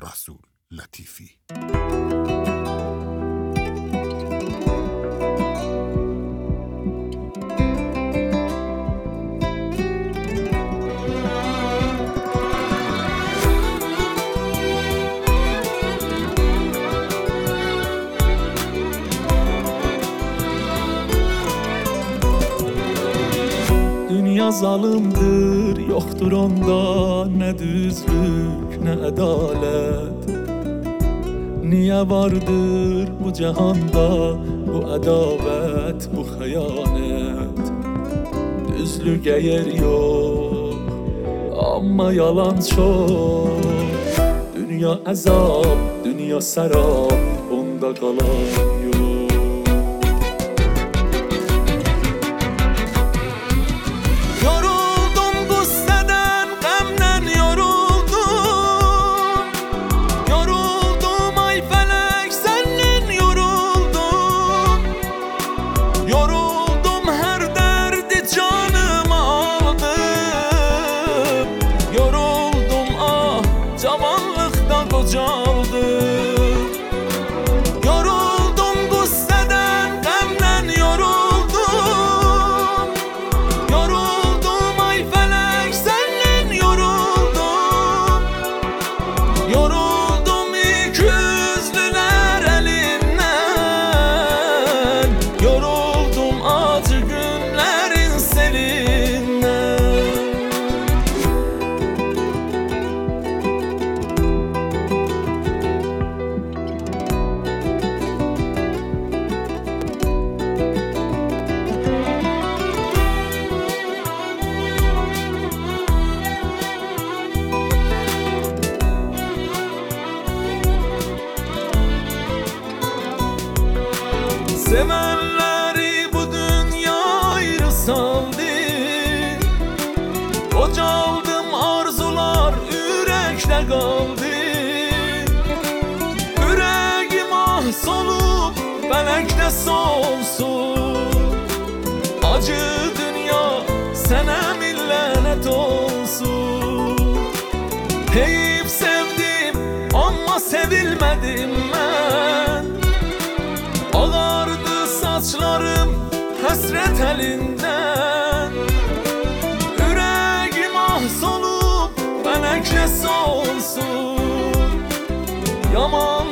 Rasul Latifi. Dünya zalimdir, yoktur onda ne düzlük ne adalet. Niye vardır bu cihanda bu adavet, bu hayanet? Düzlüğe yer yok ama yalan çok. Dünya azap, dünya serap, onda kalan yok. Cavanlıktan kocaldım. Yoruldum gusseden, qəmdən yoruldum. Yoruldum ay felek, senden yoruldum. Yoruldum ikiyüzlüler elinden. Yoruldum acı günlerin selinden. Sevenleri bu dünya ayrı saldı. Kocaldım, arzular yürekte kaldı. Yüreğim ah solup felekte solsun. Acı dünya sana millet olsun. Heyip sevdim ama sevilmedim ben. Ağardı saçlarım hasret elinden. Yüreğim ah solup felekle solsun. Yaman